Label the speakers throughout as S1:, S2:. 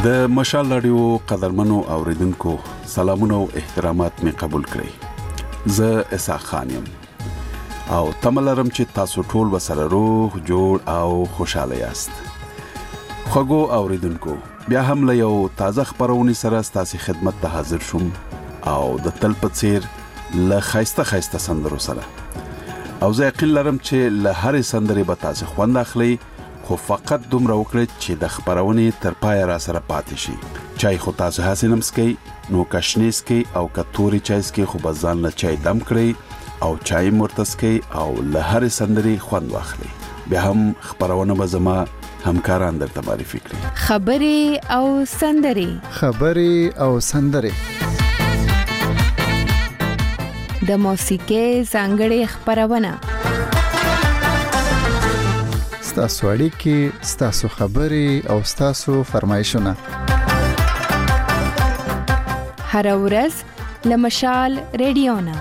S1: د مشال رادیو قدرمنو اوریدونکو سلامونه او احترامات می قبول کړئ. زه اسحاق خان یم او تملرم چې تاسو ټول وسره روغ جوړ او خوشاله یاست. خوږو اوریدونکو بیا هم له یو تازه خبرونې سره ستاسو خدمت ته حاضر شوم او د تل په څیر له خایسته سندرو سره. او زه یقین لرم چې له هرې سندرې به تاسو خوند اخلئ، خو فقط دومره وکړئ چې د خبرونې تر پای را سره پاتې شي. چای خو تاسو حسینم سکئ، نو کشنیس کې او کتوري چای سکئ، خو بزان له چای دم کړئ او چای مرتس کړئ او له هرې سندرې خوند واخلئ. بیا هم خبرونه به زما همکاران درته معرفي کړي.
S2: خبرې او سندرې د موسیقۍ ځانګړې خبرونه،
S3: ستاسو اړیکې، ستاسو خبرې او ستاسو فرمایشونه
S2: هر ورځ له مشال رادیو نه.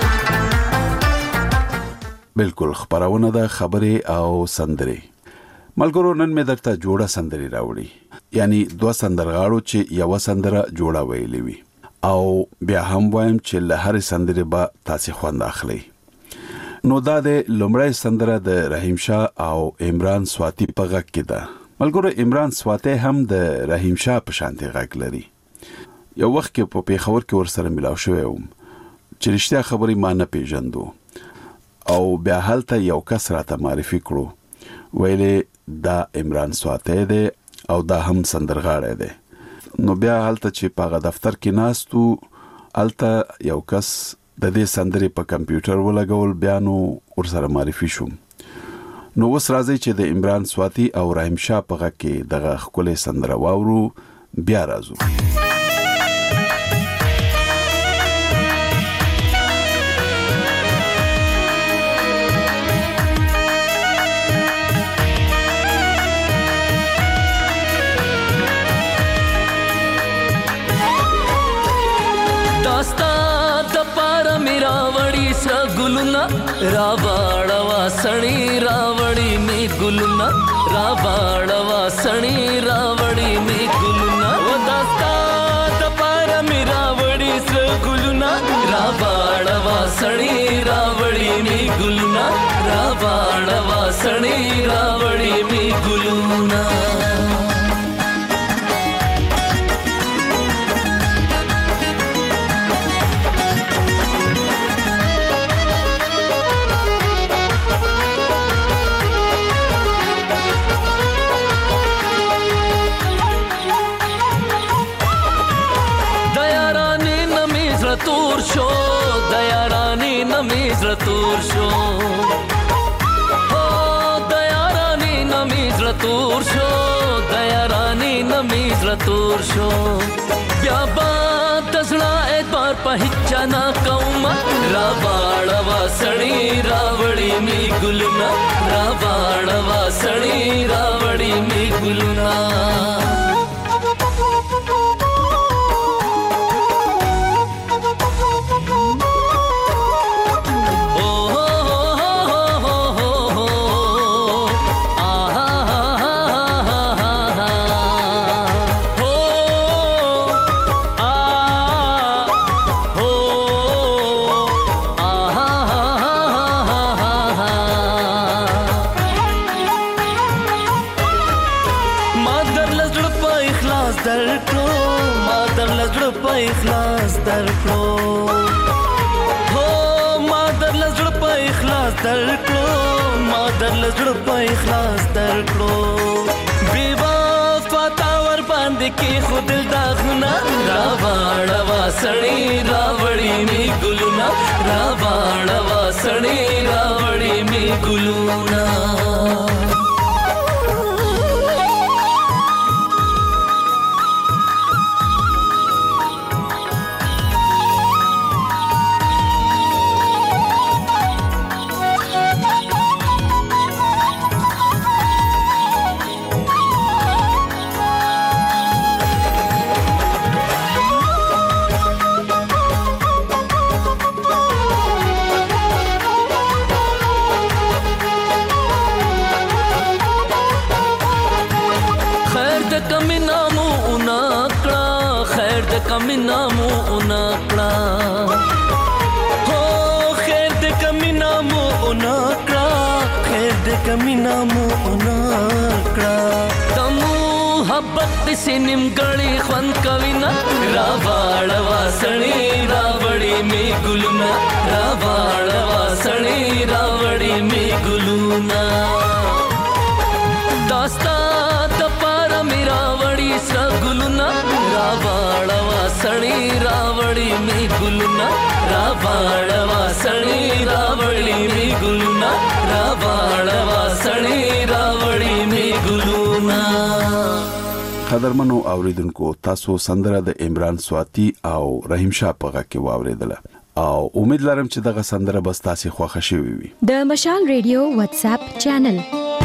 S1: بالکل خبرونه د خبرې او سندرې. ملګرو نن مې درته جوړه سندري راوړي، یعنی دوه سندرغاړو چې یو سندره جوړه ویلې وي او بیا هم وایم چې له هرې سندرې به تاسو خوند اخلئ. نو دا د لومړی سندره د رحیم شاه او عمران سواتی په غږ کې ده. ملګرو عمران سواتی هم د رحیم شاه په شانتي غږ لري. یو وخت کې په پیښور کې ورسره ملاو شوی وم چې رښتیا خبرې ما نه پیژندو او بیا هلته یو کس راته معرفي کړو، ویلې دا عمران سواتی دی او دا هم سندرغاړی دی. نو بیا هلته چې په دفتر کې ناستو، هلته یو کس د دې سندرې په کمپیوټر ولګول، بیا نو ورسره معرفي شوم. نو اوس راځي چې د عمران سواتی او رحیم شاه په غږ کې دغه ښکلې سندره واورو. بیا راځو.
S4: रावाड़वा सणी रावड़ी में गुलना, रावाड़वा सणी रावड़ी में गुलना, वो दास्ता दपारा में रावड़ी से गुलना, रावाड़वा सणी रावड़ी में गुलना, रावाड़वा सणी रावड़ी में गुलना. तूर शो दया रानी नमीज रतूर शो, हो दया रानी नमीज रतूर शो, दया रानी नमीज रतूर शो. ब्याबा दसना एक बार पहिचा ना कौमा, रावाड़वा सणी रावड़ी में गुलना, रावाड़वा सणी रावड़ी में गुलना. इखलास दरकलो, हो मादर लजड़ पे इखलास दरकलो, मादर लजड़ पे इखलास दरकलो. बेवफा तावर बांध के खुद दागना, रावाड़वा सणी रावड़ी में गुलना, रावाड़वा सणी रावड़ी में गुलना. कमीना मुंह ना कड़ा हो खैर दे कमीना मुंह ना कड़ा खैर दे कमीना मुंह ना कड़ा तमु हब्बत से निमगड़ी ख्वन कविना रावाड़वा सणी रावड़ी में गुलना रावाड़वा सणी रावड़ी में गुलना दास्ता तपारा मेरा वड़ी सा गुलना रावाड़वा सणी रावड़ी में गुलना रावाड़वा सणी रावड़ी में गुलना रावाड़वा सणी रावड़ी में गुलना
S1: قدرمنو اوریدونکو تاسو سندره د عمران سواتی او رحیم شاه پغه کې واوریدله او امید لرم چې دغه سندره به تاسو خوښ شي وي
S2: د مشال ریډیو واتس اپ چینل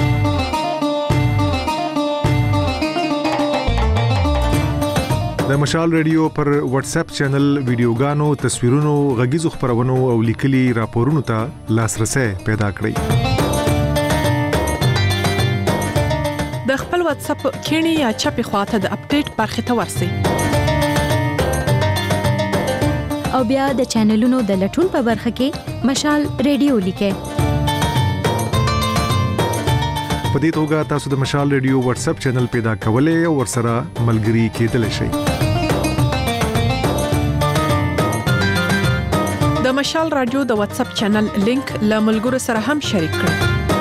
S5: د مشال ریډیو پر واتس اپ چینل ویډیوګانو تصویرونو غږیزو خبرونو او لیکلي راپورونو ته لاسرسي پیدا کړئ
S6: د خپل واتس اپ کینی یا چپی خواته د اپډیټ برخه ته ورسئ
S2: او بیا د چینلونو د لټون په برخه کې مشال ریډیو لیکه
S5: په دې توګه تاسو د مشال ریډیو واتس اپ چینل پیدا کولای او ورسره ملګري کېدلی شئ
S6: د مشال رادیو د واتس اپ چینل لینک له ملګرو سره هم شریک کړئ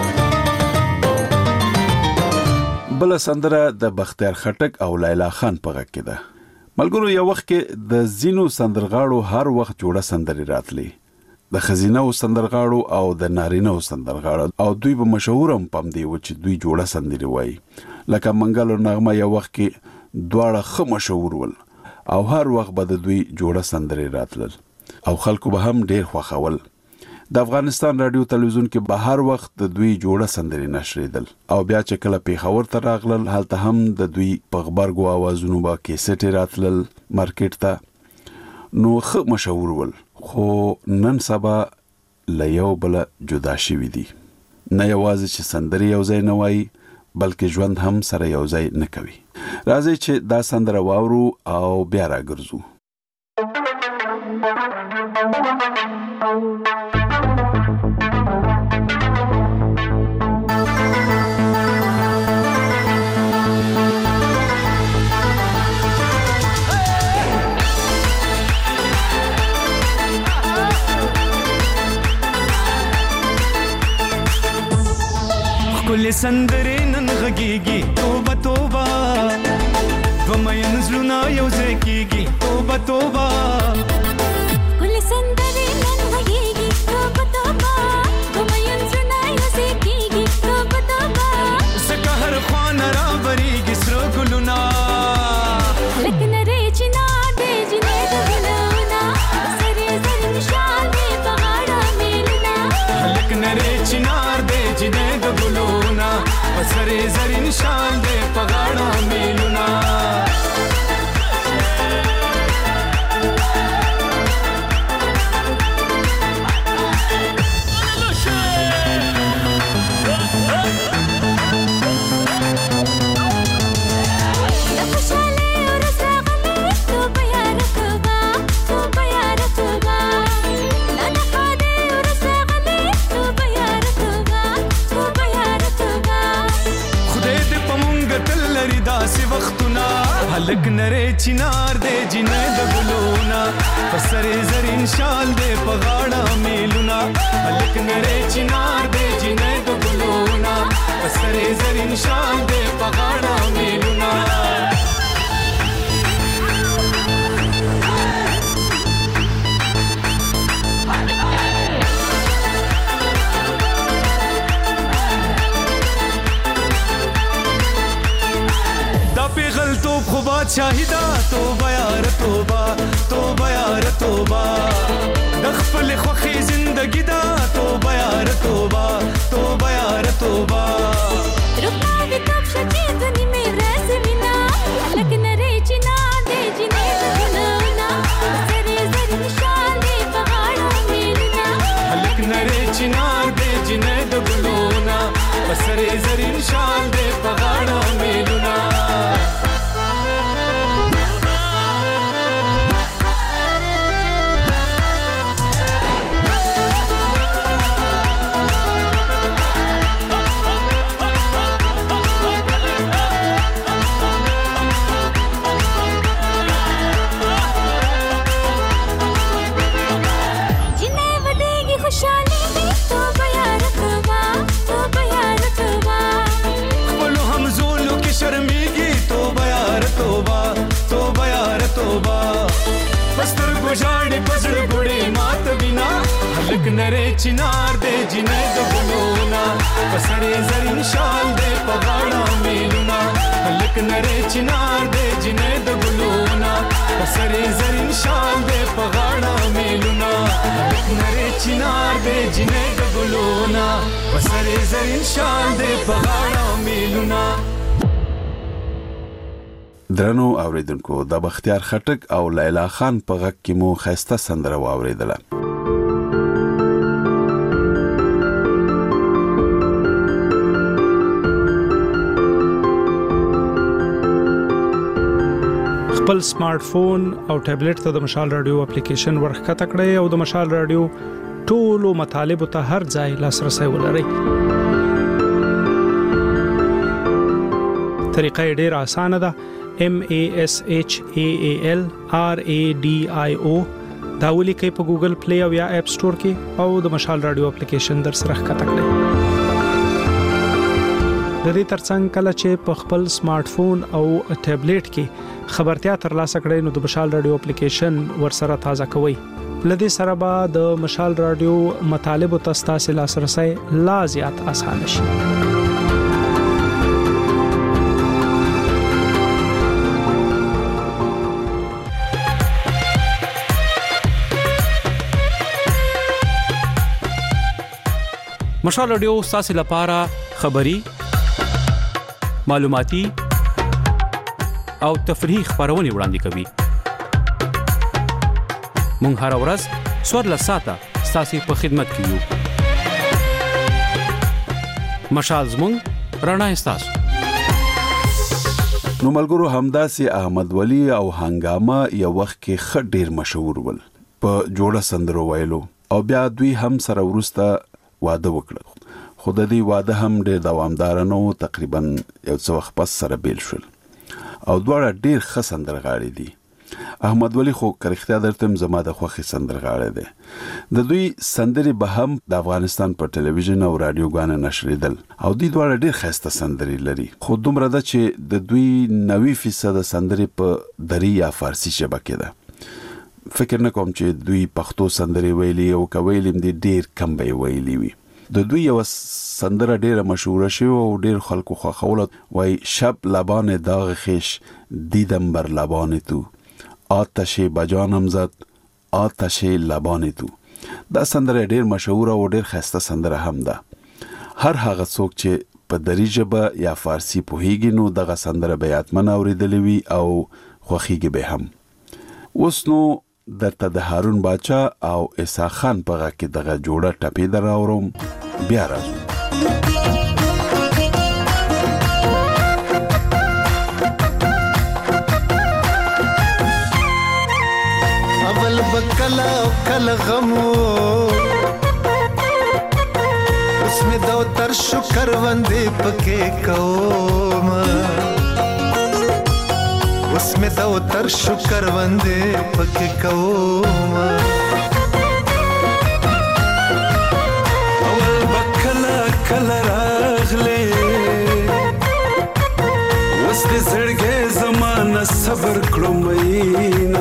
S1: بل سندره د بختیار خټک او لیلا خان پغه کې ده ملګرو یو وخت کې د زینو سندرغاړو هر وخت جوړه سندري راتلي د خزینه او سندرغاړو او د نارینه او سندرغاړو او دوی به مشهور هم پم دی و چې دوی جوړه سندري وای لکه منګل او نغمه یو وخت کې دواړه خو مشهور ول او هر وخت به د دوی جوړه سندري راتلل او خلکو به هم ډیر خوښول د افغانستان رادیو تلویزیون کې به هر وخت د دوی جوړه سندري نشریدل او بیا چې کله پیښور ته راغلل هلته هم د دوی په خبرګو اوازونو با کیسټ راتلل مارکیټ ته نو خو مشهور ول خو نن سبا لیو بل جدا شوی دي نه یوازې چې سندري یو ځای نه وای بلکې ژوند هم سره یو ځای نه کوي راځي چې دا سندره واورو او بیا راګرځو
S7: کل سندره نن غږیږي توبه توبه ومین زلونا یو ځکیږي توبه توبه
S8: کل سندره نن غږیږي توبه توبه ومین زلونا یو ځکیږي توبه توبه
S7: زکه هر خوان را وریږي سر ګلونا
S8: لکه نری چنا دې جنې ګلونا سره زر نشال دې پغاړه میلنا
S7: لکه نری چنا دې جنې ګلونا سره زر نشال دې پغاړه میلنا لک نره چنار دې جنې د ګلونا پر سره زرین شال دې پغاړه میلونا لک نره چنار دې جنې د ګلونا پر سره زرین شال دې پغاړه میلونا خو بادشاہیدا توبه یار توبه توبه یار توبه د خپل خوخي زندگی دا توبه یار توبه توبه یار توبه
S8: رکا دې کب شچې دني مې راز وینا لکه نری چنا دې جنې ګلونا سره زر نشال دې پغاړه میلنا
S7: لکه نری چنا دې جنې ګلونا سره زر نشال دې پغاړه میلنا نره چنار دے جنې د ګلونا پسړې زرین شال دے پغاړه میلونا لک نره چنار دے جنې د ګلونا پسړې زرین شال دے پغاړه میلونا لک نره چنار دے جنې د ګلونا پسړې زرین شال دے پغاړه میلونا.
S1: درنو اوریدونکو د بختیار خټک او لیلا خان په غږ کې مو خسته سندره واوریدله.
S9: خپل سمارټ فون او ټابلیټ ته د مشال رادیو اپلیکیشن ورخکته کړئ او د مشال رادیو ټولو مطالبه ته هر ځای لاسرسي ولرئ. طریقه ډېره اسانه ده. MASHAALRADIO دا ولیکئ په ګوګل پلی او یا اپ سٹور کې او د مشال رادیو اپلیکیشن در سره ښکته کړئ. د دې ترڅنګ کله چې په خپل سمارټ فون او ټابلیټ کې خبرتیا ترلاسه کړئ نو د مشال رادیو اپلیکیشن ورسره تازه کوئ. لدې سره به د مشال رادیو مطالب او تاسو لاسرسي لا زیات اسانه شي.
S10: مشال رادیو تاسو لپاره خبري معلوماتي او تفریحي خبرونه وړاندې کوي. مونږ هر ورځ سوړ لساته تاسو په خدمت کې یو. مشال زموږ رڼا تاسو.
S1: نو ملګرو همداسې احمد ولی او هنګامه یو وخت کې ډېر مشهور ول په جوړه سندرو ویلو او بیا دوی هم سره ورسته واده وکړ. خو د دې واده هم ډېر دوامدار نه و، تقریبا یو څو وخت پس سره بیل شول او دواړه ډېر ښه سندرغاړي دي. احمد ولی خو کرختیا درته زما د خوخي سندرغاړي دي. د دوی سندري به هم د افغانستان په ټلویزیون او رادیو غانه نشریدل او دوی دواړه ډېر خسته سندري لري. خو دومره ده چې د دوی 90% سندري په دری یا فارسی شبکه ده. فکر نه کوم چې دوی پښتو سندري ویلي او کویلم دي ډېر کم به ویلي وي. د دوی یو سندره ډیره مشهوره شوه او ډیر خلکو خوښول وای شب لبان داغ خیش دیدم بر لبان تو آتش بجانم زد آتش لبان تو. دا سندره ډیر مشهوره او ډیر خسته سندره هم ده. هر هغه څوک چې په دری ژبه یا فارسی پوهیږي نو دغه سندره به یاتمن اوریدلې وي او خوښیږي به هم. اوس نو درته د هارون باچا او عیسی خان په غږ کې دغه جوړه ټپې دراوړم. بیا راځو.
S7: اول بکلا کل غمو اس میں دو تر شکر وندے پکے کوم اس میں دو تر شکر وندے پکے کوم اول بکلا کل راغلے اس دے زړګې زمانہ صبر کړو مینا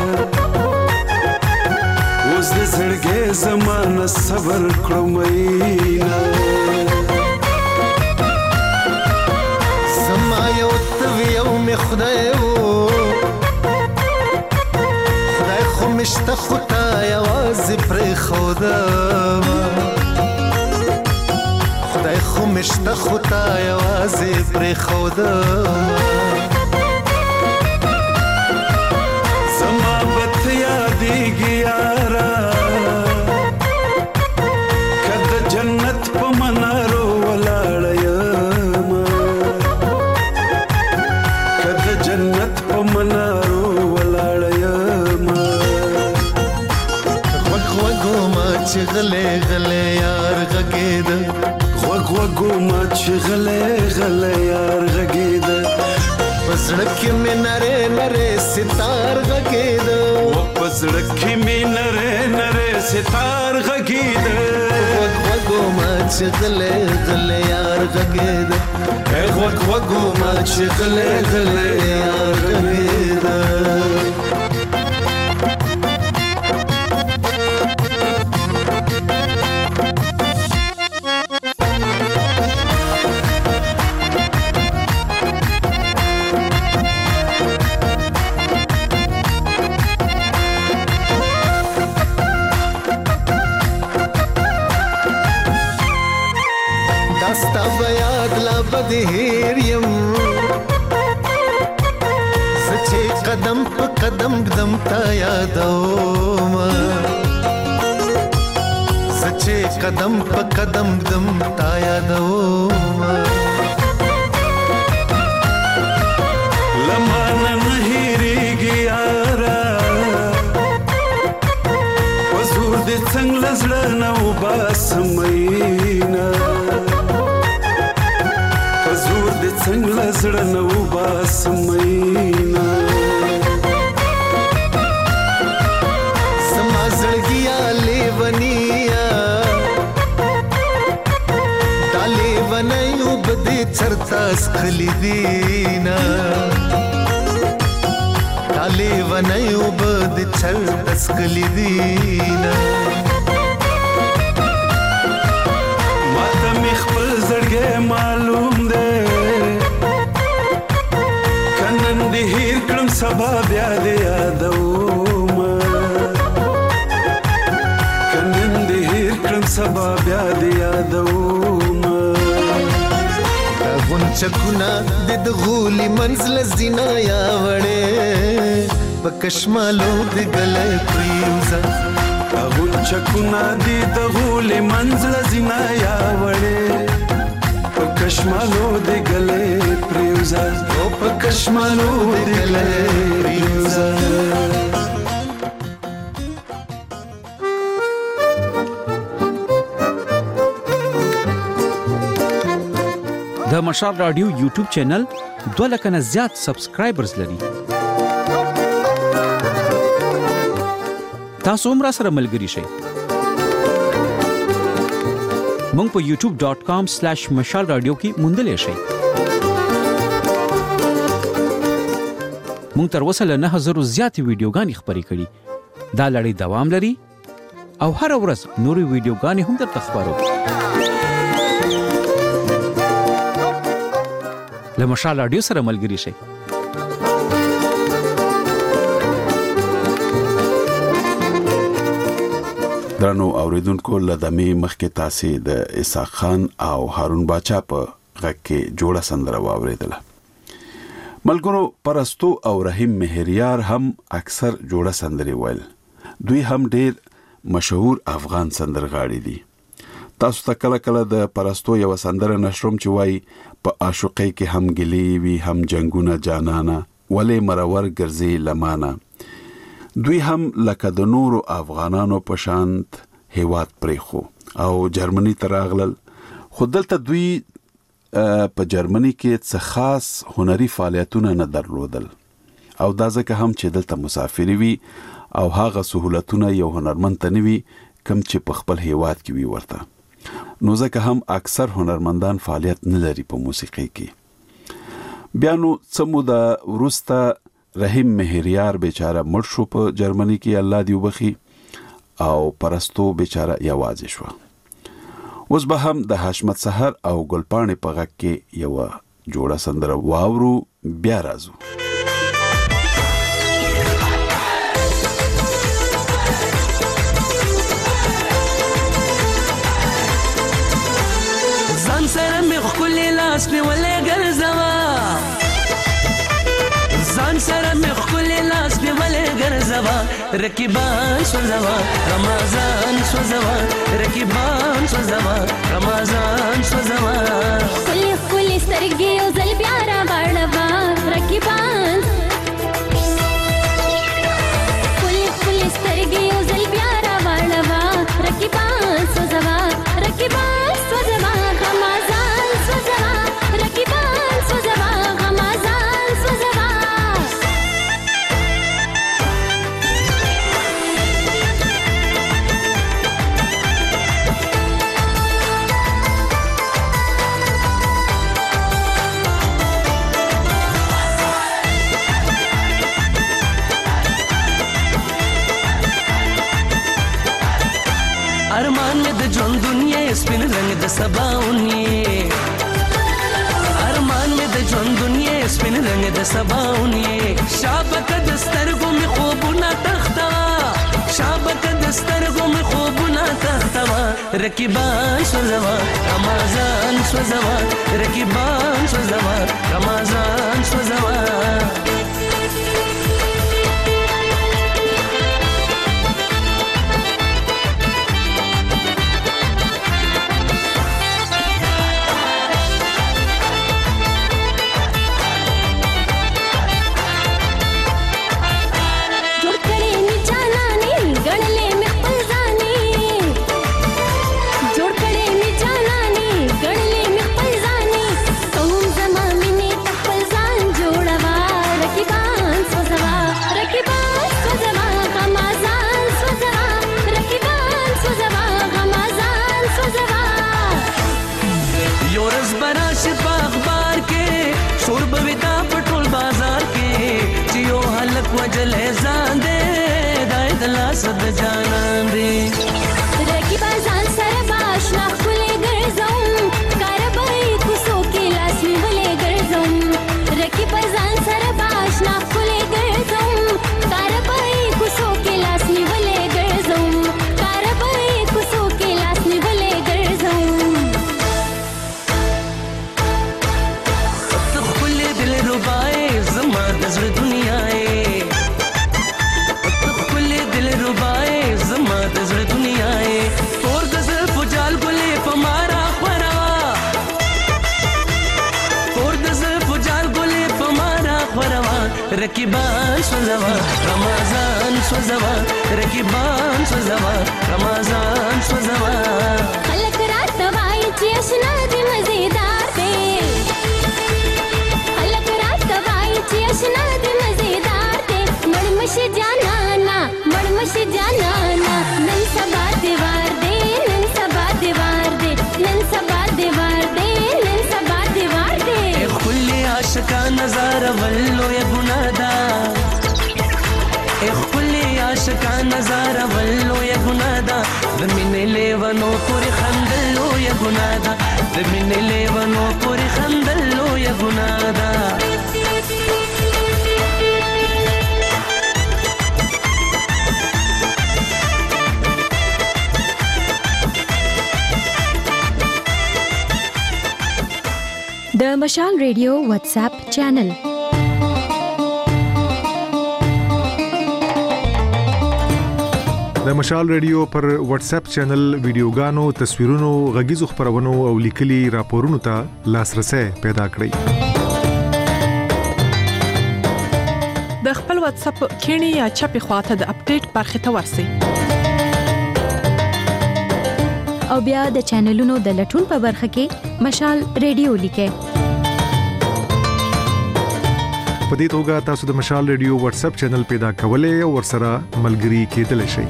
S7: اوس دې زړګې زمانہ صبر کړو مینا زما یو تویو می خدای خو مشته خدای आवाज پر خدا خدای خو مشته خدای आवाज پر خدا زما بت یادېږي یارا کد جنت په منارو ولاړ یم کد جنت په منارو ولاړ یم غوږو ما چې غلې غلې یار غږېد غوږو ما چې غلې غلې یار غږېد پسړک کې مې نره نره ستار غږېد پسړک کې مې نره نره ستار غږېد غوږو ما چې غلې غلې یار غږېد غوږو ما چې غلې غلې یار غږېد
S11: ستا بیاد لا بدهیر یم سچه قدم په قدم قدم تا یادوم سچه قدم په قدم قدم تا یادوم
S12: لمانه مهیریږي یاره وزور دې څنګه زړه نه وباسم مینا وزور دې څنګه زړه نه وباسم مینا
S11: سما زړګیا لیونیا دا لیونیو بده چرتا سخلی دینا دا لیونیو بده چرتا سخلی دینا
S12: ماته می خپل زړګی معلوم دی کنن دې هیر کړم سبا بیا دې یادوم کنن دې هیر کړم سبا بیا دې یادوم
S11: غونچکونه د غولي منزل زینا یا وړې پکشمالو د ګلې پریوزا
S12: غونچکونه د غولي منزل زینا یا وړې پکشمالو د ګلې پریوزا او پکشمالو د ګلې پریوزا
S10: د مشال رادیو یوټیوب چینل 2 لک نه زیات سبسکرایبرز لري. تاسو هم را سره ملګري شئ. مونږ په youtube.com/mashalradio کې موندلې شئ. مونږ تر اوسه له 9000 زیات ویډیوګانې خپرې کړې. دا لړۍ دوام لري او هر ورځ نورې ویډیوګانې هم درته خبرو. له مشال رادیو سره ملګري شئ.
S1: درنو اوریدونکو لدمه مخکې تاسو د اسحاق خان او هارون باچا په غږ کې جوړه سندره واوریدله. ملګرو پرستو او رحیم مهریار هم اکثر جوړه سندري ویل. دوی هم ډیر مشهور افغان سندرغاړي دي. تاسو ته کله کله د پرستو یو سندره نشروم چې وای په عاشقۍ کې هم ګلی وی هم جنگونه جانانا ولې مرور ګرځي لمانه. دوی هم لکه د نورو افغانانو په شانت هیواد پریخو او جرمني تراغلل. خو دلته دوی په جرمني کې څه خاص هنري فعالیتونه نه درلودل او دا ځکه هم چې دلته مسافری وي او هغه سہولتونه یو هنرمند ته نوي کم چې په خپل هیواد کې وي ورته. نو ځکه هم اکثر هنرمندان فعالیت نه لري په موسیقۍ کې. بیا نو څه موده وروسته رحیم مهریار بیچاره مړ شو په جرمني کې، الله دې وبخي، او پرستو بیچاره یوازې شو. اوس به هم د حشمت سحر او ګلپاڼې په غږ کې یو جوړه سندره واورو، بیا راځو.
S4: ځان سره مې ښکلې لاس مې ولې ګرځوه، ځان سره مې ښکلې لاس مې ولې ګرځوه، رقیبان سوځوه رمضان سوځوه، رقیبان سوځوه رمضان سوځوه،
S8: ښکلې ښکلې سترګې یو ځل بیا راواړوه رقیبان، ښکلې ښکلې سترګې یو ځل بیا راواړوه رقیبان سوځوه، رقیبان سوځوه رمضان سوځوه، رقیبان سوځوه رمضان سوځوه.
S4: ارمان مې د ژوند دنیا سپین رنگ د سباونی، ارمان مې د ژوند دنیا سپین رنگ د سباونی، شابک د سترګو مې خوبونه تخته شابک دسترګو مې خوبونه تختوا رقیبان سوزوا رمضان سوزوا رقیبان سوزوا رمضان سوزوا वजल ज़ान दे दाए दला सद जानान दे
S8: रकीबा ज़ान सरबाश ना खुले गर्ज़म कारबाई कुसो के लास में भले गर्ज़म रकीबा ज़ान सरबाश ना खुले गर्ज़म कारबाई कुसो के लास में भले गर्ज़म कारबाई कुसो के लास में भले गर्ज़म
S4: तो खुले दिल रुबाए ज़मा दज़र दुनिया रकीबान सजवा रमज़ान सजवा रकीबान सजवा रमज़ान सजवा
S8: खलक रात वाई चेशना दे मजेदार दे खलक रात वाई चेशना दे मजेदार दे मड़मश जाना ना नन सबा दीवार दे नन सबा दीवार दे नन सबा दीवार दे नन सबा दीवार दे
S4: खुले आशिका नज़ारा वल्लो या गुनादा खुले आशिका नज़ारा वल्लो या गुनादा ज़मीन लेवनो पूरी खंदलो या गुनादा ज़मीन लेवनो पूरी खंदलो या गुनादा
S2: د مشال ریډیو واتس اپ چینل
S5: د مشال ریډیو پر واتس اپ چینل ویډیوګانو تصویرونو غږیزو خبرونو او لیکلي راپورونو ته لاسرسي پیدا کړئ
S6: د خپل واتس اپ کینی یا چپی خواته د اپډیټ برخه ته ورسی
S2: او بیا د چینلونو د لټون په برخه کې مشال ریډیو لیکه
S5: په دې توګه تاسو د مشال ریډیو واتس اپ چینل پیدا کولای او ورسره ملګري کېدلی شئ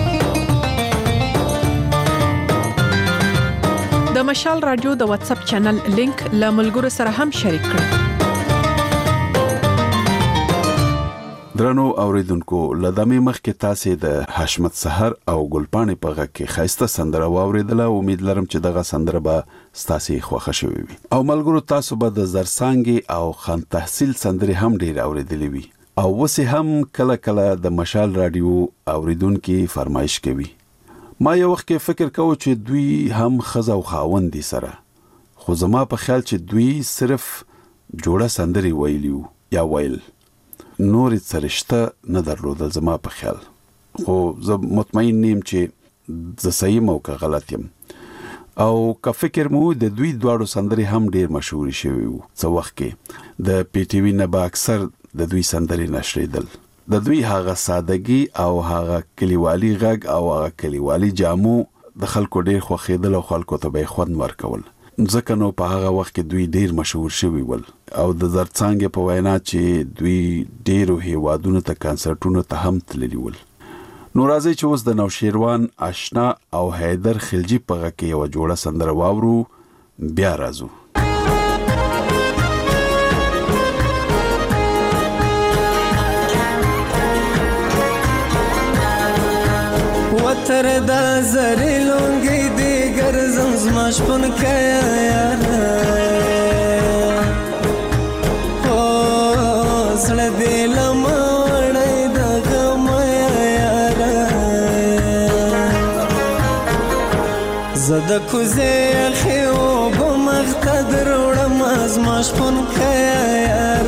S6: د مشال رادیو د واتس اپ چینل لینک له ملګرو سره هم شریک کړئ
S1: درنو اوریدونکو لدمه مخ کې تاسو د حشمت سحر او ګلپانې په غږ کې خاصه سندره واوریدله امید لرم چې دغه سندره به تاسو خوښ شوي وي او ملګرو تاسو به د زرسانګي او خان تحصیل سندره هم ډیر اوریدلې وي او وسه هم کله کله د مشال رادیو اوریدونکو فرمایش کوي ما یو وخت کې فکر کوم چې دوی هم خزه او خاوند دي سره خو زما په خیال چې دوی صرف جوړه سندري ویلیو یا ویل نور سرشته نه درلودل زما په خیال خو زه مطمئن نیم چې زه صحیح مو که غلط یم او که فکر مو د دوی دواړو سندري هم ډیر مشهور شوي وو څو وخت کې د پی ټی وی نه با اکثر د دوی سندري نشریدل د دوی هغه سادهګي او هغه کلیوالي غږ او هغه کلیوالي جامو د خلکو ډیر خوښیدل او خلکو ته به خوند ورکول ځکه نو په هغه وخت کې دوی ډیر مشهور شوي ول او د زرڅانګ په وینا چې دوی ډیرو هیوادونو ته کنسرټونو ته هم تللی ول نو راځي چې اوس د نوشیروان آشنا او حیدر خلجی په غږ کې یو جوړه سندره واورو بیا راځو
S7: وتر دا زری لونګي دی ګرځم زما شپون کیا یار او سړ دې لمړې د غم یار زده کوزه خیو بمختدر وړم از مشپون کیا یار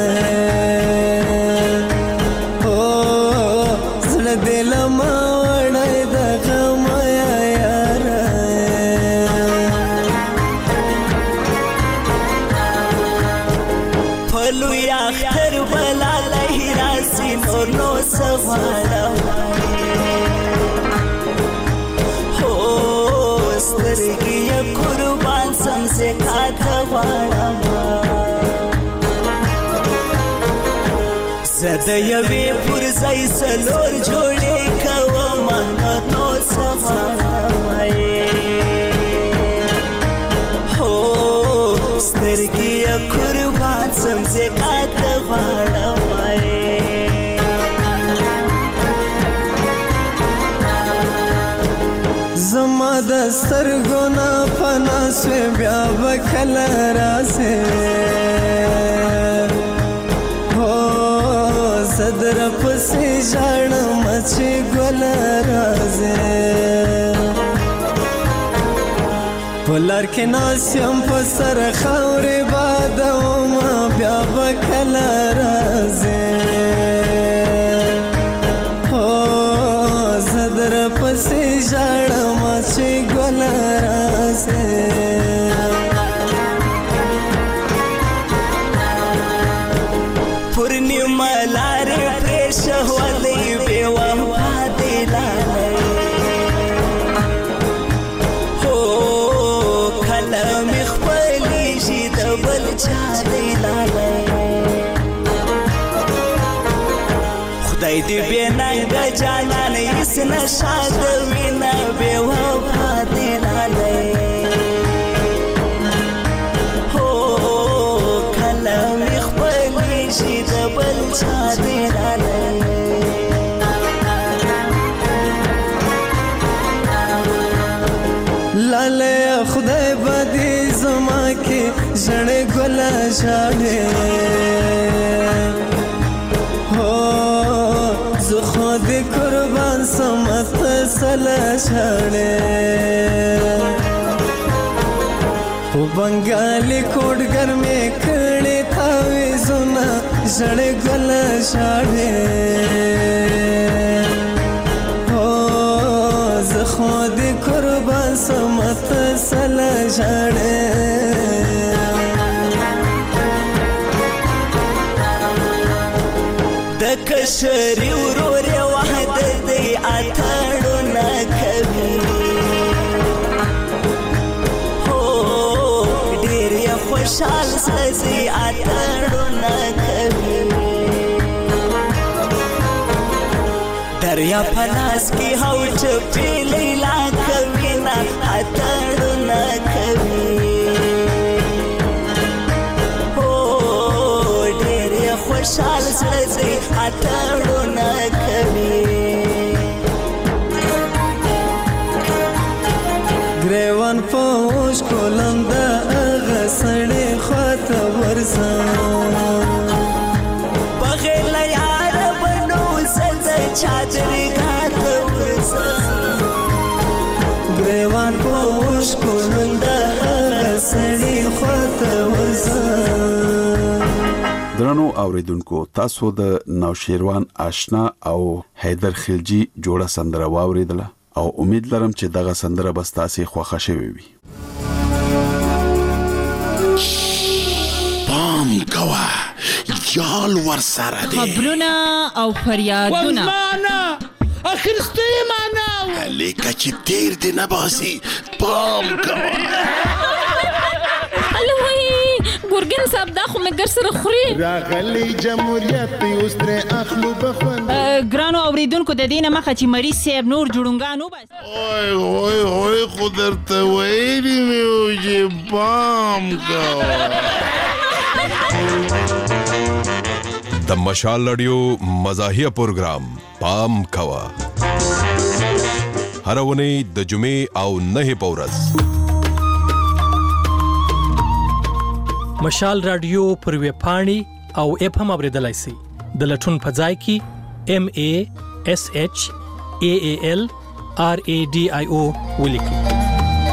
S7: او زړه دل ما وړای د غم یار پلو یا اختر بلا لهراسی نو سواړه سترګې قربان سم سے کاته واړم زده یوې پر ځای سلور جوړې کوم نو سوای هو سترګې قربان سم سے کاته واړم زما د سترګو نه پنا سوې بیا به کله راسې هو زه در پسې ژاړم چې ګل راځې په لار کې ناست یم په سر خاورې بادومه بیا به کله راځې پسې ژړم چې ګل راځي پورنیما لارې پرېښولې بې وفا دې لالۍ هو کله مې خپلېږي د بل چا دې لالۍ خدای دې بې ننګه جانان هېڅ نشه د وینه بې وفا دې لالی هو کله مې خپلېږي د بل چا دې لالی لالی خدای به دې زما کې ژړې ګله ژاړې زه خو دې قربان سمت سله شاړې په بنګالي کوډګر مې کړې تاویزونه ژړې ګله شاړې هو زه خو دې قربان سمت سله شاړې د کشري ورور وحده دی اتړونه کوي هو ډېر یې خوشحال سړی اتړونه کوي دریا په لاس کې هو چپې لیلا کوي نه اتړونه کوي خوشحال سړی اتړونه کوي ګریوان په اوښکو لنده هغه سړی خواته ورځم بغیر له یاره به نو زه د چادرګاه ته ورځم ګریوان په اوښکو لنده هغه سړی خواته ورځم
S1: درنو اوریدونکو تاسو د نوشیروان آشنا او حیدر خلجی جوړه سندره واوریدله او امید لرم چې دغه سندره به تاسو خوښه شوي وي
S13: پام کوه جال ورسره دی
S14: خبرونه او فریادونه
S13: ورمانه اخرسته معنا لیکه چې تیر دی نه باسي پام کوه
S14: ګورګین صاحب دا خو مې ګر سره خوري
S11: راغلی جمهوریت اوس ترې اخلو بخون
S14: ګرانو اوریدونکو د دې نه مخه چې مریض صاحب نور جوړونګان وباسي
S13: اوی خو درته ویلي مې و چې پام کوه
S15: د مشال رادیو مزاحیه پروګرام پام کوه هر ونی د جمعې او نه پورز
S9: مشال رادیو پر ویب پاڼې او اپ هم اوریدلای شئ د لټون په ځای کې MASHAALRADIO ولیکئ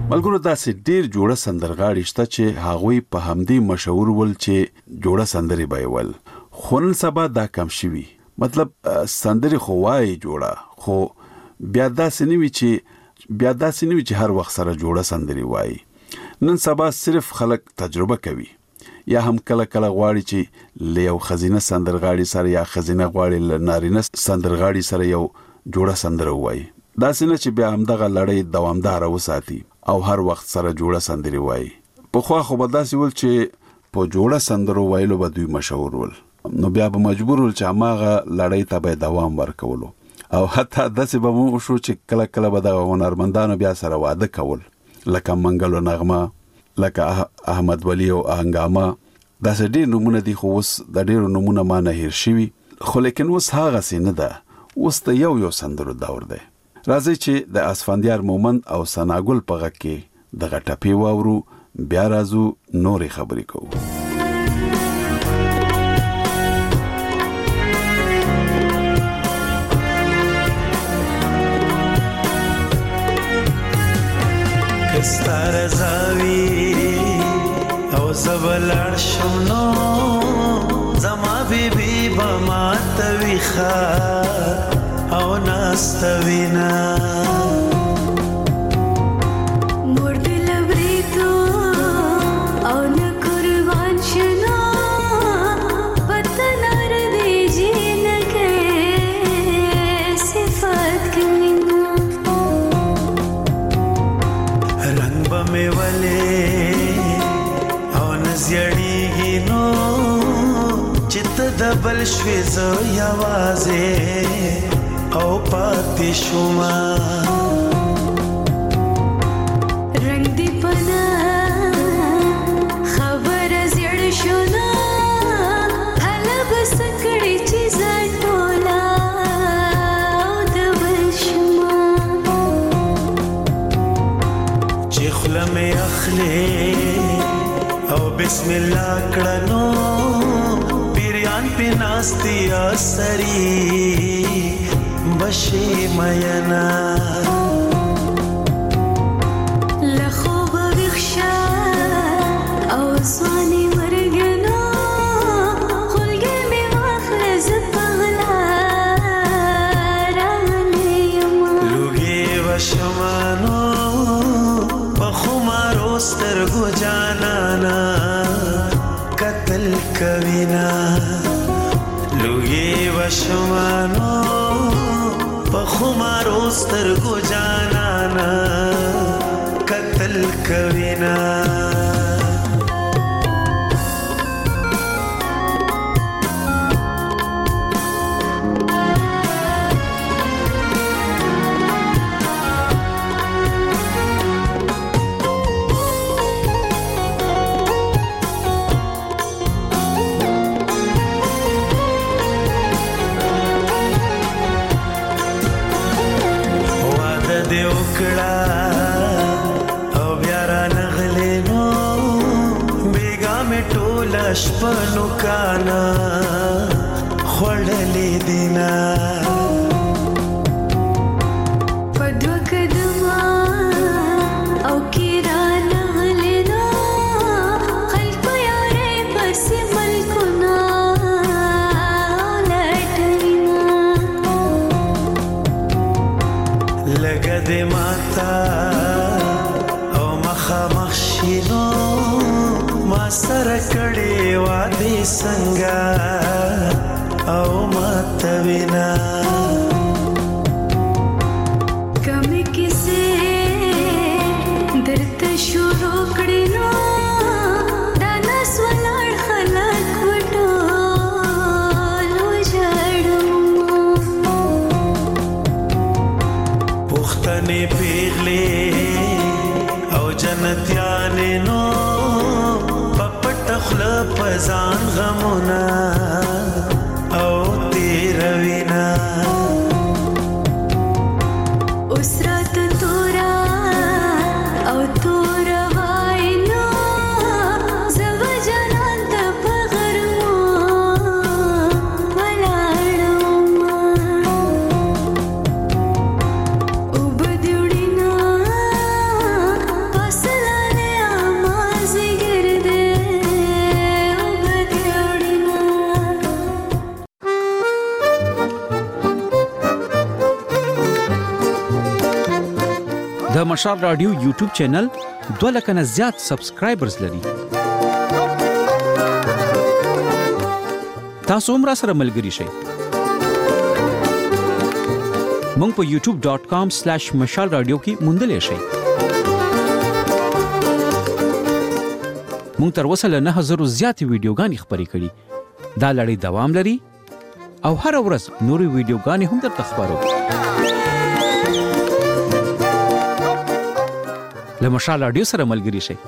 S1: ملګرو داسې ډیر جوړه سندرغاړي شته چې هغوی په همدې مشهور ول چې جوړه سندري بایول، خو نن سبا دا کم شوي. مطلب سندري خو وایي جوړه، خو بیا داسې نه وي چې هر وخت سره جوړه سندري وایي. نن سبا صرف خلک تجربه کوي، یا هم کله غواړي چې له یو خزینه سندرغاړي سره یا خزینه غواړي له نارینه سندرغاړي سره یو جوړه سندره وایي. داسې نه چې بیا همدغه لړۍ دوامداره وساتي او هر وخت سره جوړه سندري وایي. پخوا خو به داسې ول چې په جوړه سندرو وایلو به دوی مشهور ول، نو بیا به مجبور ول چې هماغه لړۍ ته به دوام ورکولو، او حتی داسې به مو شو چې کله به دغه هنرمندانو بیا سره واده کول، لکه منګل و نغمه، لکه احمد ولی او هنګامه. داسې ډېر نمونه دي، خو اوس د ډېرو نمونه ما نه هیر شوي. خو لیکن اوس هغسې نه ده، اوس د یو سندرو دور دی. راځئ چې د اسفندیار مومند او ثناګل په غږ کې دغه ټپې واورو، بیا راځو نورې خبرې کوو.
S11: کستا رضاوی او زبلړ شمنو زما بیبي بما تویخا او ناستوینا
S8: مرد لبریدو او نکروان شنا پتنار دی جینکے صفات کمینا
S11: رنگ بمی ولی او نزیڑیگی نو چت دبل شویزو یوازے او پاتی شما
S8: رنگ دی پنا خبر زیڑ شنا حلب سکڑی چیزا ٹولا او دبل شما
S11: چی خلم اخلی او بسم اللہ کڑنو پیریان پی ناستی آسری بشی مینا
S8: لخوب ویخشا او زوانی مرگنا خلگی می واخلز پغلا رانیما
S11: لوگی و شمانو بخمارو سترگو جانانا قتل کوینا لوگی و شمانو بخمارو سترگو جانانا قتل کوینا شپنو کانا خوڑلی دینا
S8: پدو کدما او کیران غلینا خلق یارے پس ملکنا لٹینا
S11: لگا دے ماتا او مخا مخشینو ما سره کړي وادي څنګه او ماتوینا
S8: کمی کیسه درته شروع کړي نو دانا سوالړ خلک وټولو جاړو
S11: پختنې پیغلې او جنتیانې نو پزان غمونا او تیروینا
S8: اسرات تورا او تورا وائنو زو جانان تا پغرمو ولاړو او بدوړینا
S10: د مشال رادیو یوټیوب چینل 2 لک نه زیات سبسکرایبرز لري. تاسو هم راسره ملګري شئ. مونږ په youtube.com/mashalradio کې موندلې شئ. مونږ تر اوسه له 9000 زیاتې ویډیوګانې خپرې کړې. دا لړۍ دوام لري او هر ورځ نورې ویډیوګانې هم درته خپرو. له مشال رادیو سره ملګري شئ.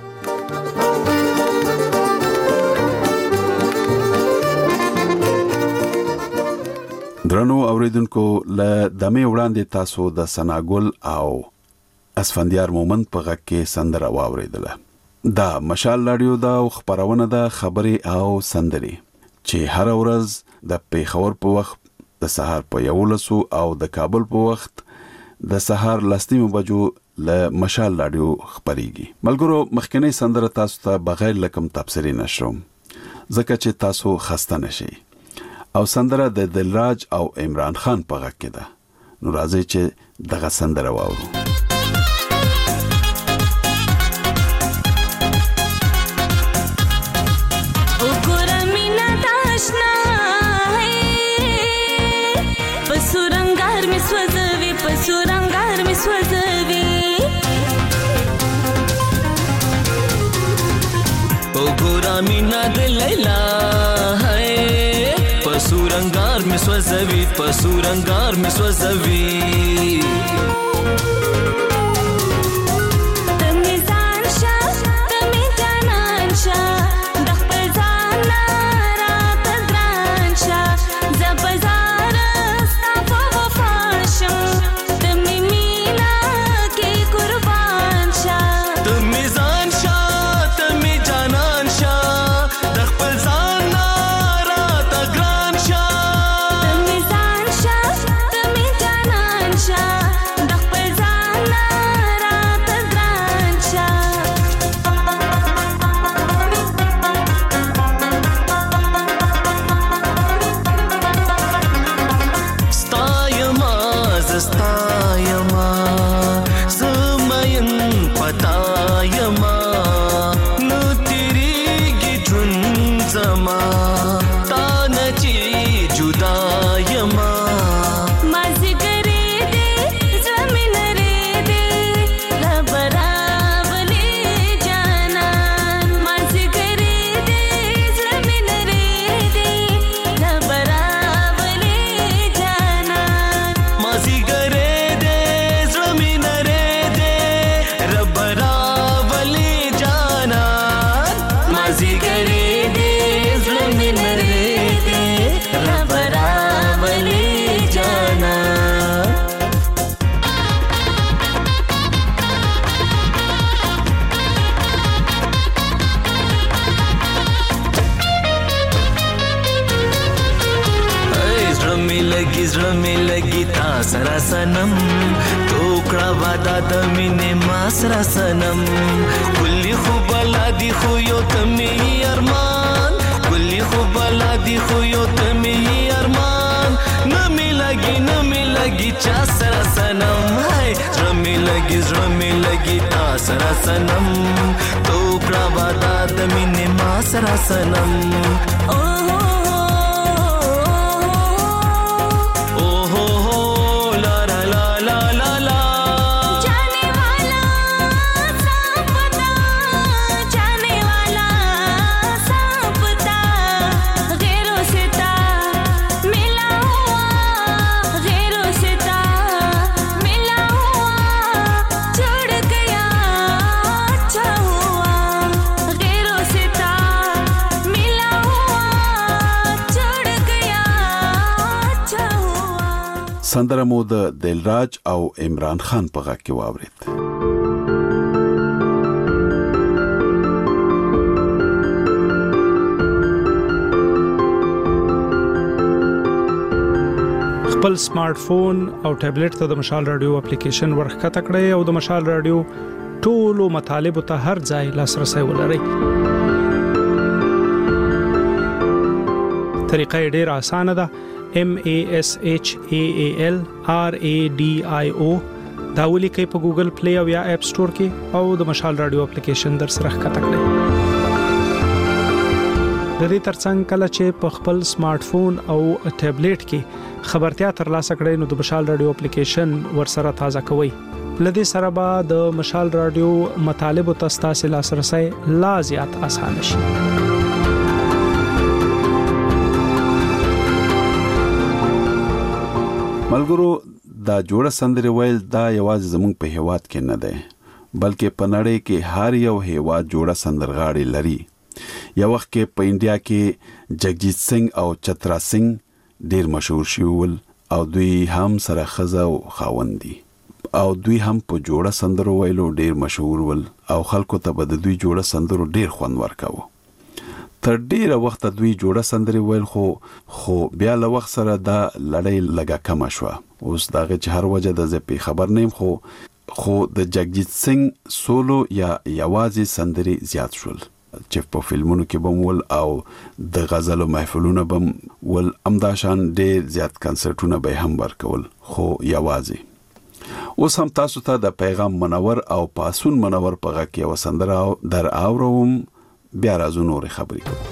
S1: درنو اوریدونکو له دمه وړاندې تاسو د سناګل او اسفندیار مومند په غږ کې سندره واوریدله. دا مشال رادیو دا خبرونه د خبري او سندري چې هر ورځ د پیښور په وخت د سهار په 11 او د کابل په وخت د سهار 10 بجو له مشال رادیو خبريږي. ملګرو مخکنی سندره تاسو ته بغیر لکم تبصری نشوم ځکه چې تاسو خسته نشئ. او سندره د دلراج او عمران خان په غږ کې ده. نو راځي چې دغه سندره واورو.
S4: مینا د لیلا ہے پسورنگار میں سوزوی پسورنگار میں سوزوی تمی زان شا تمی جانان شا دخپل زان رات دران شا زبزار ستا وفاشم تمی مینا کی قربان شا تمی زان شا تمی جانان شا دخپل زان رات گران شا تمی زان شا تمی جانان شا دخپل زان رات گران شا ستایما زستایما زمین پتایما نو تیریگی جن زما تانچی جدایما مازی گری دی زمین ری دی لبراولی جانان مازی گری دی زمین ری دی لبراولی جانان مازی گری دی زمین ری دی ربراولی جانان مازی گری دی زمین ری دی ربراولی جانان زړه می لګي تا سره سنم توکړه وادا د مینې ما سره سنم کلی خو بلا دی خو یو تمي ارمان کلی خو بلا دی خو یو تمي ارمان نمی لګي چا سره سنم هاي زړه می لګي تا سره سنم توکړه وادا د مینې ما سره سنم
S1: سندره مو د دلراج او عمران خان په غږ کې واورید.
S9: خپل سمارټ فون او ټابلیټ ته د مشال رادیو اپلیکیشن ورخکته کړئ او د مشال رادیو ټولو مطالبه ته هر ځای لاسرسي ولرئ. طریقه ډېر اسانه ده. MASHAAL RADIO دا ولیکئ په ګوګل پلی او یا اپ سٹور کې او د مشال رادیو اپلیکیشن در سره ښکته کړئ. د دې ترڅنګ کله چې په خپل سمارټ فون او ټابلیټ کې خبرتیا ترلاسه کړئ نو د مشال رادیو اپلیکیشن ورسره تازه کوئ. لدې سره به د مشال رادیو مطالب او تاسو لاسرسي لا زیات آسان شي.
S1: ملګرو دا جوړه سندري ویل دا یوازې زموږ په هیواد کې نه ده بلکې په نړۍ کې هر یو هیواد جوړه سندرغاړي لري. یو وخت کې په انډیا کې جگجیت سنگ او چترا سنگ ډیر مشهور شول او دوی هم سره خزه او خاوندي او دوی هم په جوړه سندرو ویلو ډیر مشهور ول او خلکو ته به د دوی جوړه سندرو ډیر خوند ورکاوه. تر ډیره وخت دوی جوړه سندري ویل خو بیا له وخت سره دا لړۍ لګه کم شوه. اوس داغه چې هر وجه د زپی خبر نیم خو د جگجیت سنگ سولو یا یوازې سندري زیات شول چې په فلمونو کې بم ول او د غزل محفلونو بم ول امداشان ډیر زیات کنسرټونه به هم ورکول خو یوازې. اوس هم تاسو ته د پیغام منور او پاسون منور پغه کې وسندره در اوروم بیا راځو نور خبرې کوو.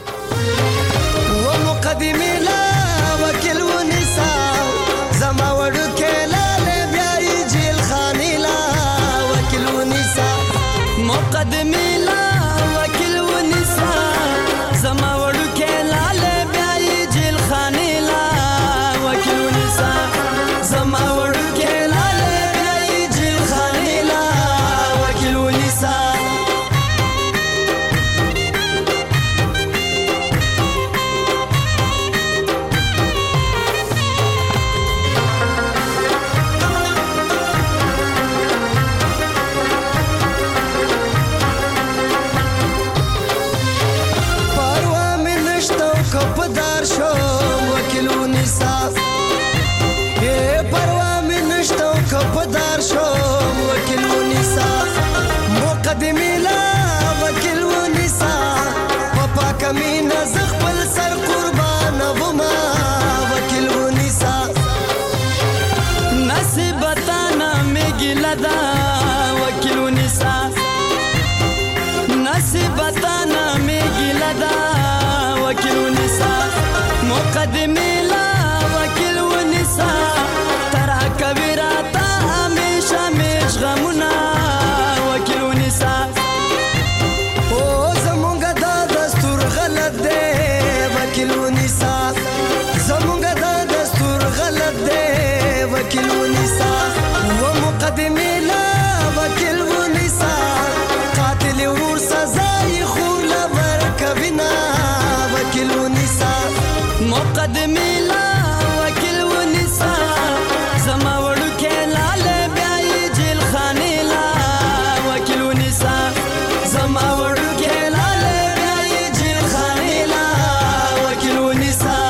S16: ومقدمي لا وكل ونساء زما وړو کې لاله بیا یې خاني لا وكل ونساء مقدمي لا وكل ونساء زما وړو کې لاله بیا یې خاني لا وكل ونساء زما وړو کې لاله بیا یې خاني لا وكل ونساء مقدمي لا وكل ونساء پاپا کمینا زخپل سر قربان وما وكل ونساء نصیبتانا میگلدا وكل ونساء نصیبتانا میگلدا وكل ونساء مقدمي لا وكل ونساء ترا کبیراتا همیشه میشغمونا وكل ونساء ومقدمي لا وكل ونساء قاتل ورور سزاي خور لبركبنا وكل ونساء مقدمي لا وكل ونساء زما وړو کې لاله بیا یې جیل خاني لا وكل ونساء زما وړو کې لاله بیا یې جیل خاني لا وكل ونساء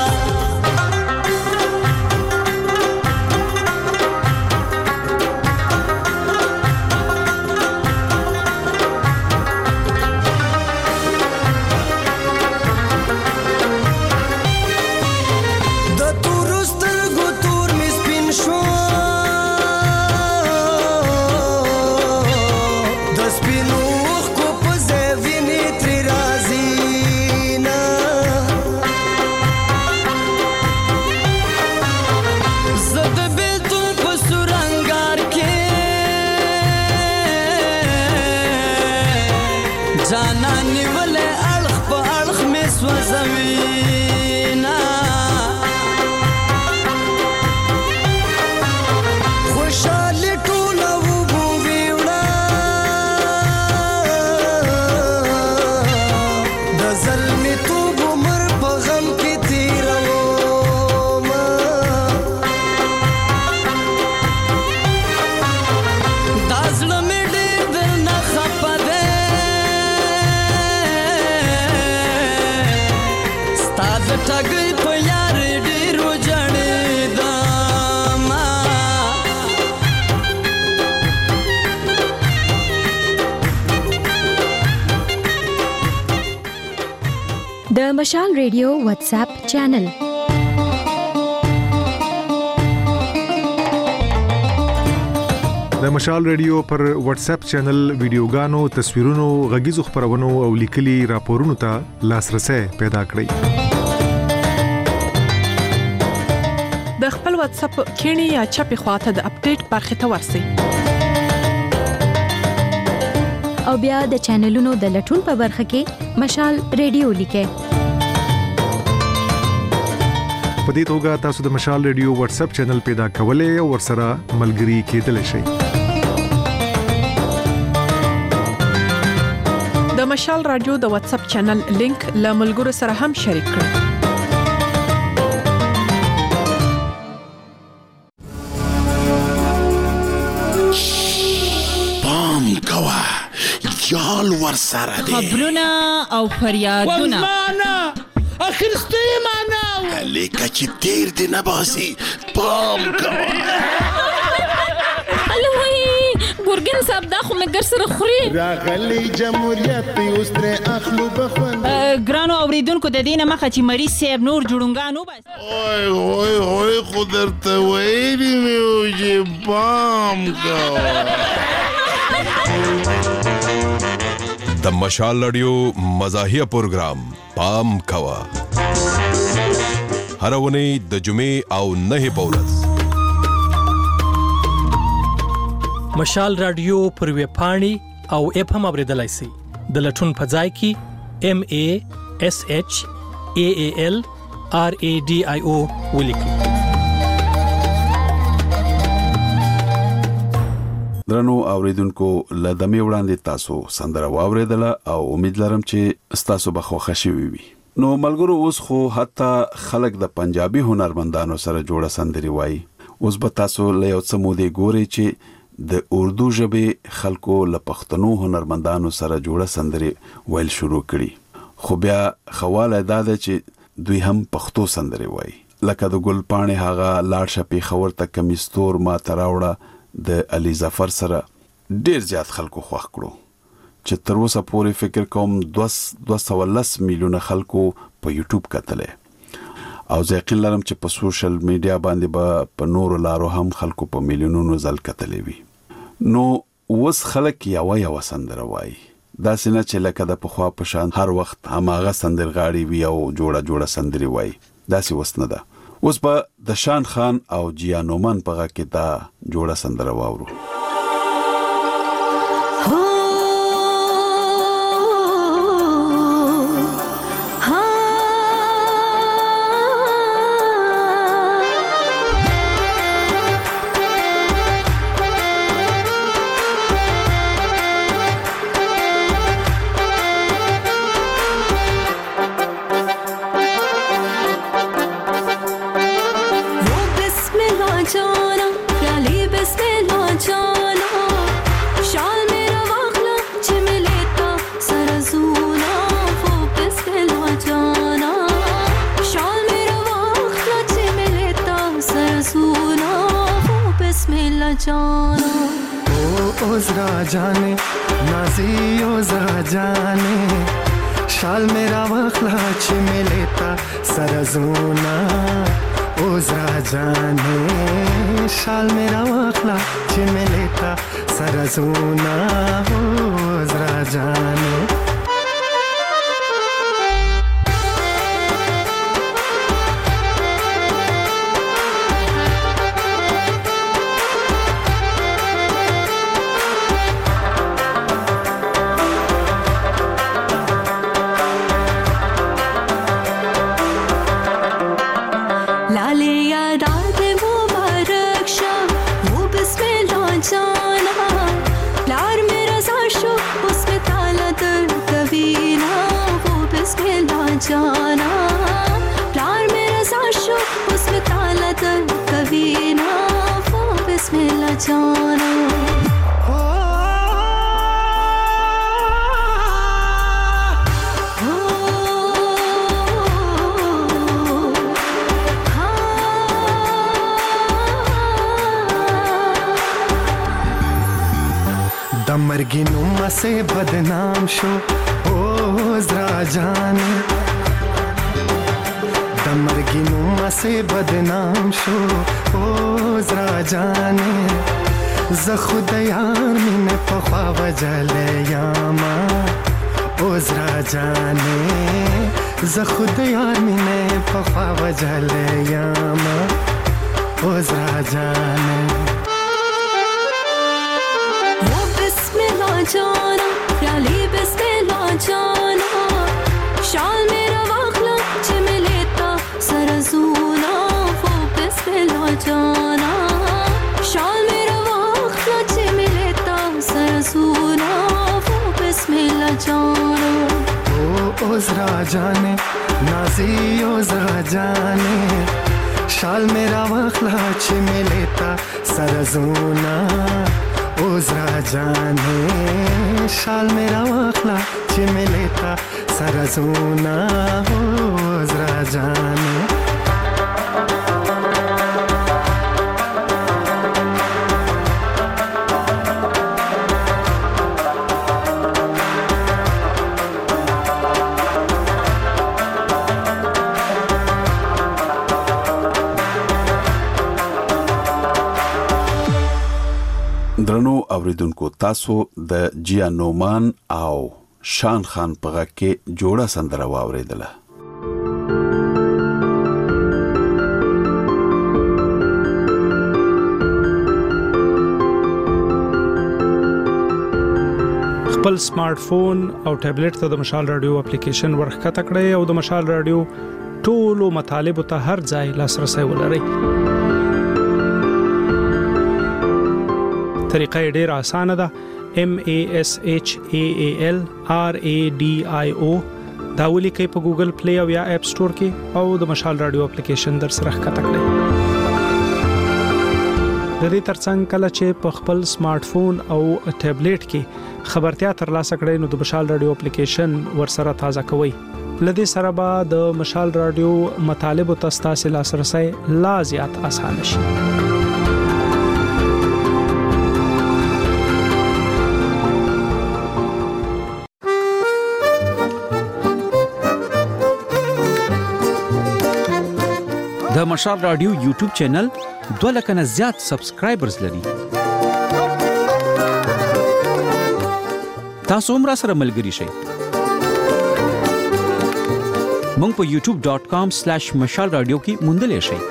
S2: د مشال ریډیو واتس اپ چینل
S5: د مشال ریډیو پر واتس اپ چینل ویډیوګانو تصویرونو غږیزو خبرونو او لیکلي راپورونو ته لاسرسي پیدا کړئ
S6: د خپل واتس اپ کینی یا چپی خواته د اپډیټ برخه ته ورسی
S2: او بیا د چینلونو د لټون په برخه کې مشال ریډیو لیکه
S5: په دې توګه تاسو د مشال ریډیو واتس اپ چینل پیدا کولای او ورسره ملګري کېدلی شئ
S6: د مشال رادیو د واتس اپ چینل لینک له ملګرو سره هم شریک کړئ
S13: پام کوه یال ورسره دی
S14: خبرونه او فریادونه
S13: اخر ستې معنا لیکه چې تیر دی نه باسي پام کوه
S14: ګورګین صاحب دا خو مګر سره خوري
S11: راغلی جمهوریت اوس تر اخلو بخون
S14: ګرانو اوریدونکو د دینه مخه چې مریض صاحب نور جوړونګانو بس
S13: اوه خو درته وایي مې چې پام کوه
S15: د مشال رادیو مزاحیه پروگرام پام کوا هر ونی د جمعې او نه پورز
S17: مشال رادیو پر ویب پاڼې او اپ هم اوریدلای شئ د لټون په ځای کې MASHALRADIO ولیکئ
S1: درنو اوریدونکو لدمه وړاندې تاسو سندره واوریدله او امید لرم چې تاسو به خوښ شئ وي نو ملګرو اوس خو حتی خلک د پنجابي هنرمندانو سره جوړه سندري وایي اوس به تاسو له یو څه مودې ګوري چې د اردو ژبې خلکو له پښتنو هنرمندانو سره جوړه سندري ویل شروع کړي خو بیا خواله دا ده چې دوی هم پښتو سندري وایي لکه د ګل پاڼې هغه لاړ شپې خور ته کمیستور ما تراوړه د علي ظفر سره ډیر زیات خلکو خوښ کړو چې تر اوسه پورې فکر کوم 210 میلیونه خلکو په یوټیوب کتلې او زه یقین لرم چې په سوشل میډیا باندې به په نورو لارو هم خلکو په میلیونونو ځل کتلې وي نو اوس خلک یو سندره وایي دا څنګه چې لکه د پخوا په شان هر وخت هماغه سندرغاړي وي او جوړه سندري وایي دا څه وسنه ده اوس به د شان خان او جیا نومن په غږ کې دا جوړه سندره واورو
S16: जाने नाजियो जरा जाने शाल मेरा वखला छिमे लेता सरजूना ओ जरा जाने शाल मेरा वखला छिमे लेता सरजूना ओ जरा जाने
S8: जाना प्यार मेरा साशो उसमें ताला दर कभी ना वो बिस्मिल्लाह जाना
S16: दमरगी नुमा से बदनाम शो ओ जरा जाने दमरगी नुमा से बदनाम शो ओ जरा जाने
S11: ز خدایان مینه په خوا وجلې یاما اوس را جانې ز خدایان مینه په خوا وجلې یاما اوس را جانې
S8: بسم الله جانا خیالی بسم الله جانا شال میرا واخلا چه ملیتا سرزونا وہ بسم الله جانا شال میرا واخلا چه ملیتا سرزونا وہ بسم الله جانا
S11: او عذرا جانے نازی عذرا جانے شال میرا واخلا چه ملیتا سرزونا عذرا جانے شال میرا واخلا چه ملیتا سرزونا عذرا جانے
S1: درنو اوریدونکو تاسو د جیا نومان او شان خان په غږ کې جوړه سندره واوریدله.
S9: خپل سمارټ فون او ټابلیټ ته د مشال رادیو اپلیکیشن ورخکته کړئ او د مشال رادیو ټولو مطالب ته هر ځای لاسرسي ولرئ. طریقه ډیره اسانه ده. MASHAAL RADIO دا ولیکئ په ګوګل پلی او یا اپ سٹور کې او د مشال رادیو اپلیکیشن در سره ښکته کړئ. د دې ترڅنګ کله چې په خپل سمارټ فون او ټابلیټ کې خبرتیا ترلاسه کړئ نو د مشال رادیو اپلیکیشن ورسره تازه کوئ. لدې سره به د مشال رادیو مطالب او تاسو لاسرسي لا زیات اسانه شي.
S10: د مشال رادیو یوټیوب چینل 2 لک نه زیات سبسکرایبرز لري. تاسو هم را سره ملګري شئ. مونږ په youtube.com/mashalradio کې موندلې شئ.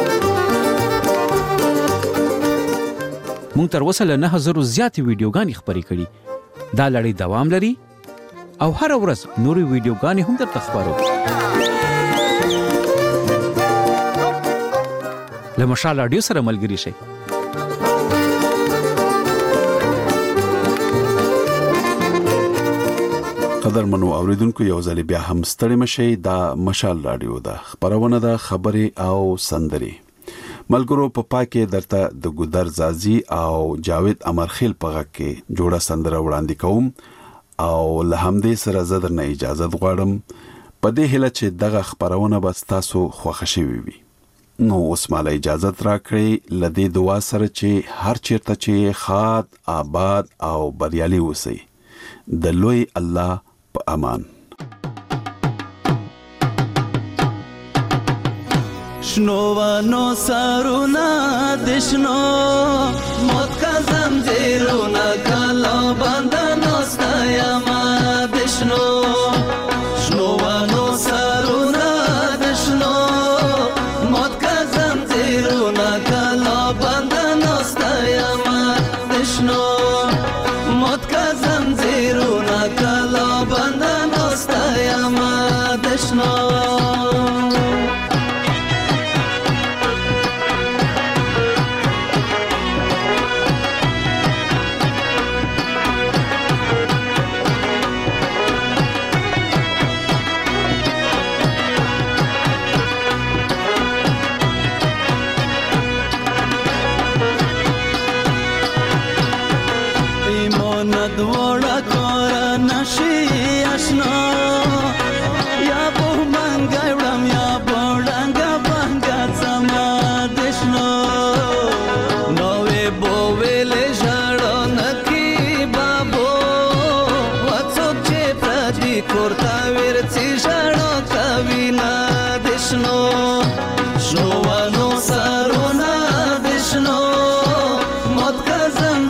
S10: مونږ تر اوسه له 9000 زیاتې ویډیوګانې خپرې کړې. دا لړۍ دوام لري او هر ورځ نورې ویډیوګانې هم درته خبرو. له مشال رادیو سره ملګري شئ.
S1: قدرمنو اوریدونکو یو ځل بیا هم ستړي مشئ. دا مشال رادیو ده، خبرونه ده، خبري او سندري. ملګرو په پاکه درته د ګودر زازي او جاوید امرخیل په غږ کې جوړه سندره وړاندې کوم او له همدې سره زه درنه اجازه غواړم په دې هیله چې دغه خبرونه به تاسو خوښ شي وي. نو اوس مال اجازه راکړئ لدې دعا سره چې هر چیرته چې خاد آباد او بریالي اوسئ. د لوی الله په امان.
S7: شنوانو سارونا دشنو موت کا زنجیرونا کالو بندنو ستایما دشنو شنوانو سارونا دشنو موت کا زنجیرونا کالو بندنو ستایما دشنو موت کا زنجیرونا کالو بندنو ستایما دشنو دوڑا کورا نشی اشنا یا بو منگا وڑم یا بوڑنگا بانگا زما دشنو نوے بوویلے جاڑو نکی بابو وڅو چې پردي کورتا ورڅي جاڑو کوینا دشنو شنوانو سارونا دشنو موت کا زم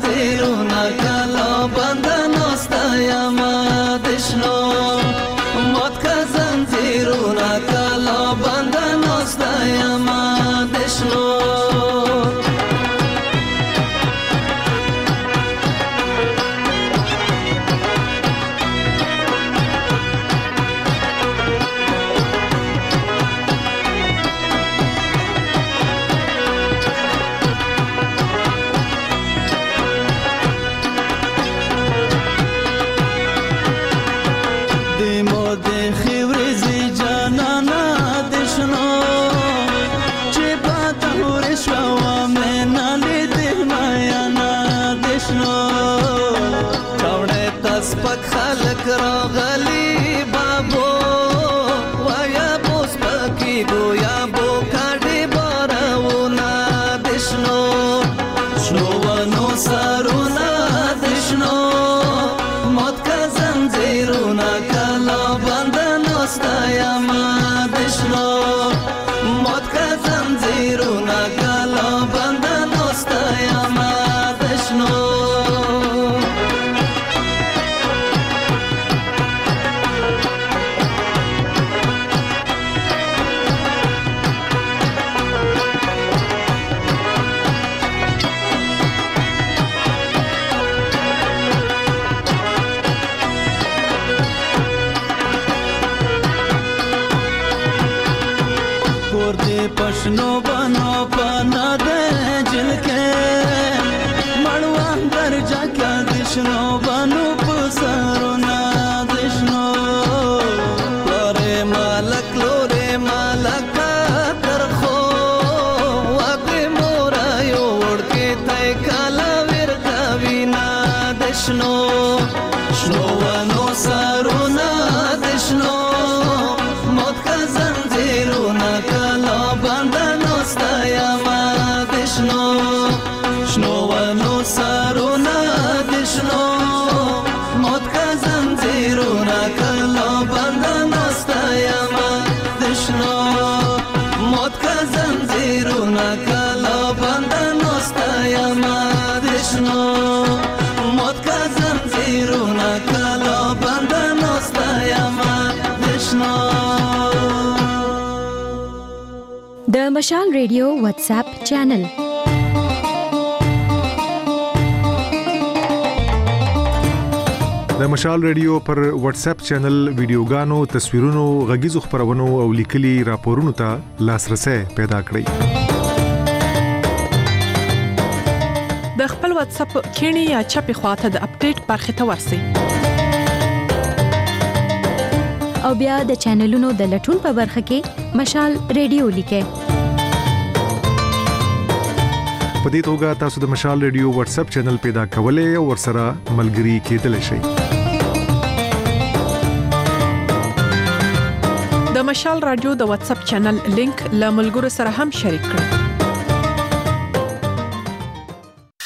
S16: پک خلک راغلی بابو ویا بوس پکی گویا بو کاډي بارونه دشنو شنو ونو سرونه دشنو موت کا زنجیرونه کلا بندنو ستایما دشنو موت کا زنجیرونه کلا بندنو ستایما دشنو पशनो बनो पाना दे जिनके मड़वान दर्जा क्या दिशनो बनो पुसारो ना दिशनो लोरे मालक तरखो वाके मोरायो उड़ के तय काला विरका विना दिशनो शनो वनो सारो ना दिशनो मौत का जंजीरो ना काला बंधनो स्तयमा दिशनो शनो वनो सारो ना दिशनो मौत का जंजीरो ना काला बंधनो स्तयमा दिशनो मौत का जंजीरो ना काला बंधनो स्तयमा दिशनो मौत का जंजीरो ना काला बंधनो स्तयमा दिशनो
S2: د مشال ریډیو واتس اپ چینل
S5: د مشال ریډیو پر واتس اپ چینل ویډیوګانو تصویرونو غږیزو خبرونو او لیکلي راپورونو ته لاسرسي پیدا کړئ
S6: د خپل واتس اپ کینی یا چپی خواته د اپډیټ برخه ته ورسی
S2: او بیا د چینلونو د لټون په برخه کې مشال ریډیو لیکه
S5: په دې توګه تاسو د مشال ریډیو واتس اپ چینل پیدا کولای او ورسره ملګري کېدلی شئ
S6: د مشال رادیو د واتس اپ چینل لینک له ملګرو سره هم شریک کړئ